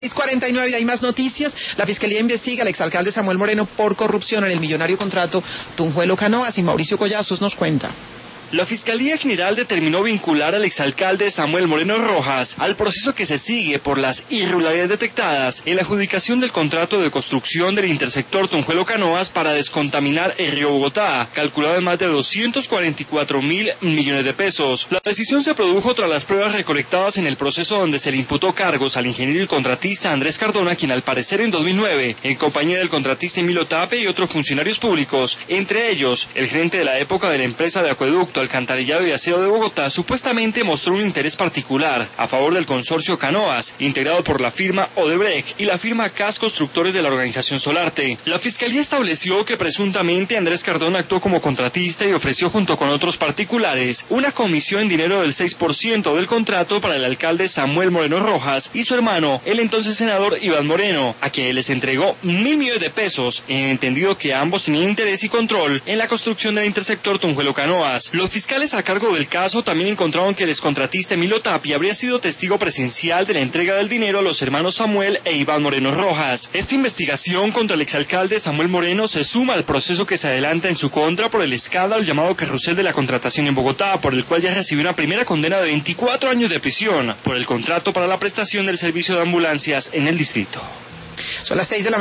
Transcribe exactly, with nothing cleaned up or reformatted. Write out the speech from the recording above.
seis cuarenta y nueve, hay más noticias. La Fiscalía investiga al exalcalde Samuel Moreno por corrupción en el millonario contrato Tunjuelo Canoas, y Mauricio Collazos nos cuenta. La Fiscalía General determinó vincular al exalcalde Samuel Moreno Rojas al proceso que se sigue por las irregularidades detectadas en la adjudicación del contrato de construcción del intersector Tunjuelo Canoas para descontaminar el río Bogotá, calculado en más de doscientos cuarenta y cuatro mil millones de pesos. La decisión se produjo tras las pruebas recolectadas en el proceso, donde se le imputó cargos al ingeniero y contratista Andrés Cardona, quien al parecer en dos mil nueve, en compañía del contratista Emilio Tape y otros funcionarios públicos, entre ellos el gerente de la época de la empresa de acueducto, alcantarillado y aseo de Bogotá, supuestamente mostró un interés particular a favor del consorcio Canoas, integrado por la firma Odebrecht y la firma C A S Constructores de la organización Solarte. La Fiscalía estableció que presuntamente Andrés Cardona actuó como contratista y ofreció, junto con otros particulares, una comisión en dinero del seis por ciento del contrato para el alcalde Samuel Moreno Rojas y su hermano, el entonces senador Iván Moreno, a quien les entregó mil millones de pesos, en entendido que ambos tenían interés y control en la construcción del intersector Tunjuelo Canoas. Los fiscales a cargo del caso también encontraron que el excontratista Emilio Tapia habría sido testigo presencial de la entrega del dinero a los hermanos Samuel e Iván Moreno Rojas. Esta investigación contra el exalcalde Samuel Moreno se suma al proceso que se adelanta en su contra por el escándalo llamado carrusel de la contratación en Bogotá, por el cual ya recibió una primera condena de veinticuatro años de prisión por el contrato para la prestación del servicio de ambulancias en el distrito. Son las seis de la